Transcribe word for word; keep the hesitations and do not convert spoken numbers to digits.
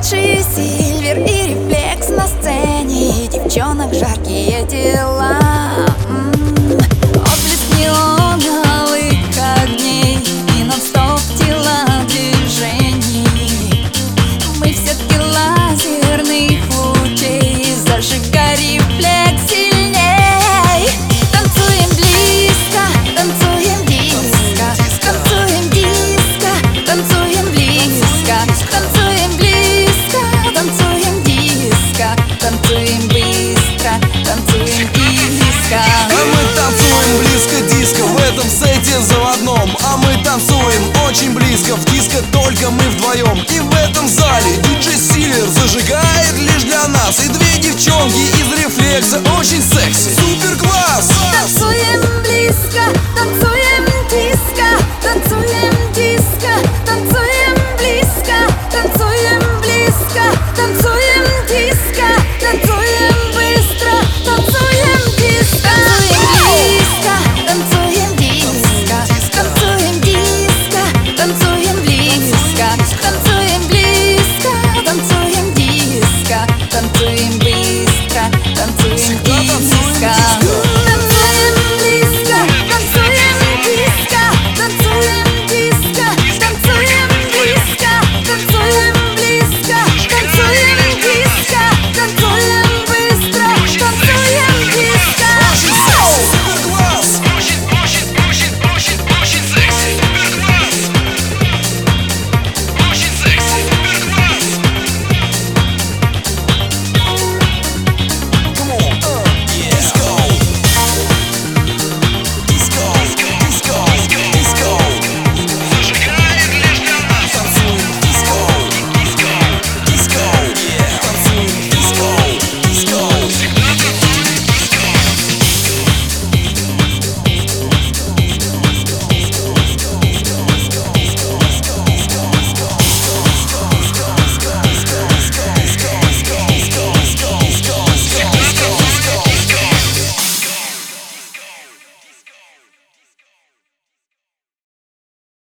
Лучший сильвер и рефлекс на сцене, девчонок жаркие тела. М-м-м. Отблеск неоновых огней и нон-стоп телодвижений. Мы в сетке лазерных лучей, зажигай рефлекс сильней. Танцуем близко, танцуем диско, танцуем диско, танцуем близко, танцуем близко, танцуем диско, танцуем быстро, танцуем диско. А мы танцуем близко диско в этом сете заводном. А мы танцуем очень близко в диско, только мы вдвоем. И в этом зале диджей Сильвер зажигает лишь для нас. И две девчонки из рефлекса очень секси. Супер класс! Танцуем близко, танцуем диско, танцуем диско, танцуем близко, танцуем близко, танцуем диско, танцуем быстро, танцуем диско. Танцуем близко, танцуем диско, танцуем диско, танцуем близко,